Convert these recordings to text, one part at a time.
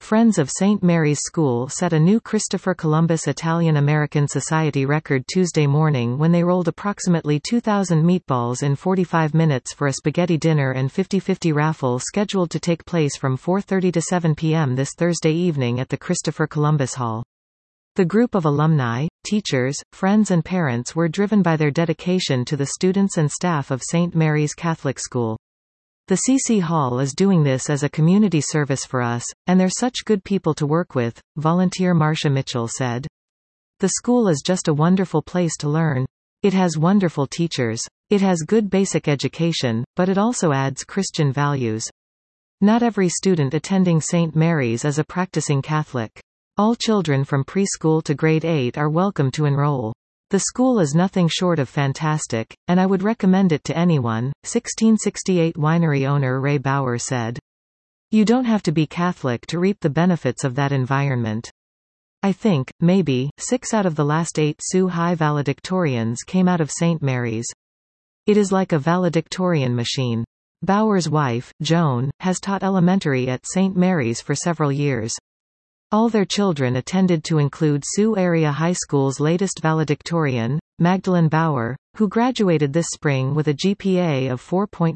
Friends of St. Mary's School set a new Christopher Columbus Italian-American Society record Tuesday morning when they rolled approximately 2,000 meatballs in 45 minutes for a spaghetti dinner and 50-50 raffle scheduled to take place from 4:30 to 7 p.m. this Thursday evening at the Christopher Columbus Hall. The group of alumni, teachers, friends and parents were driven by their dedication to the students and staff of St. Mary's Catholic School. The CC Hall is doing this as a community service for us, and they're such good people to work with, volunteer Marcia Mitchell said. The school is just a wonderful place to learn. It has wonderful teachers. It has good basic education, but it also adds Christian values. Not every student attending St. Mary's is a practicing Catholic. All children from preschool to grade 8 are welcome to enroll. The school is nothing short of fantastic, and I would recommend it to anyone, 1668 winery owner Ray Bauer said. You don't have to be Catholic to reap the benefits of that environment. I think, maybe, 6 out of the last 8 Sioux High valedictorians came out of St. Mary's. It is like a valedictorian machine. Bauer's wife, Joan, has taught elementary at St. Mary's for several years. All their children attended to include Sioux Area High School's latest valedictorian, Magdalene Bauer, who graduated this spring with a GPA of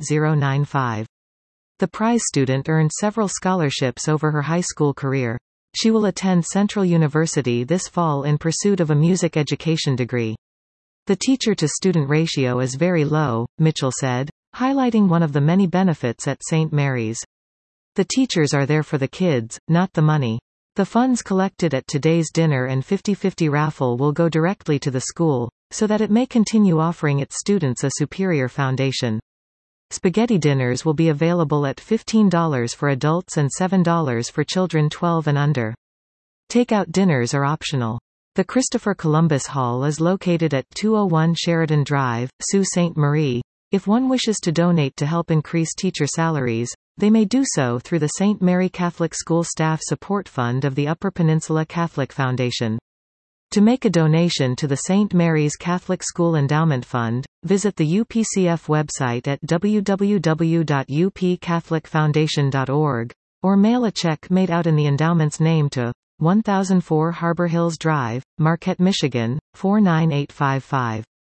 4.095. The prize student earned several scholarships over her high school career. She will attend Central University this fall in pursuit of a music education degree. The teacher-to-student ratio is very low, Mitchell said, highlighting one of the many benefits at St. Mary's. The teachers are there for the kids, not the money. The funds collected at today's dinner and 50-50 raffle will go directly to the school, so that it may continue offering its students a superior foundation. Spaghetti dinners will be available at $15 for adults and $7 for children 12 and under. Takeout dinners are optional. The Christopher Columbus Hall is located at 201 Sheridan Drive, Sault Ste. Marie. If one wishes to donate to help increase teacher salaries, they may do so through the St. Mary Catholic School Staff Support Fund of the Upper Peninsula Catholic Foundation. To make a donation to the St. Mary's Catholic School Endowment Fund, visit the UPCF website at www.upcatholicfoundation.org, or mail a check made out in the endowment's name to 1004 Harbor Hills Drive, Marquette, Michigan, 49855.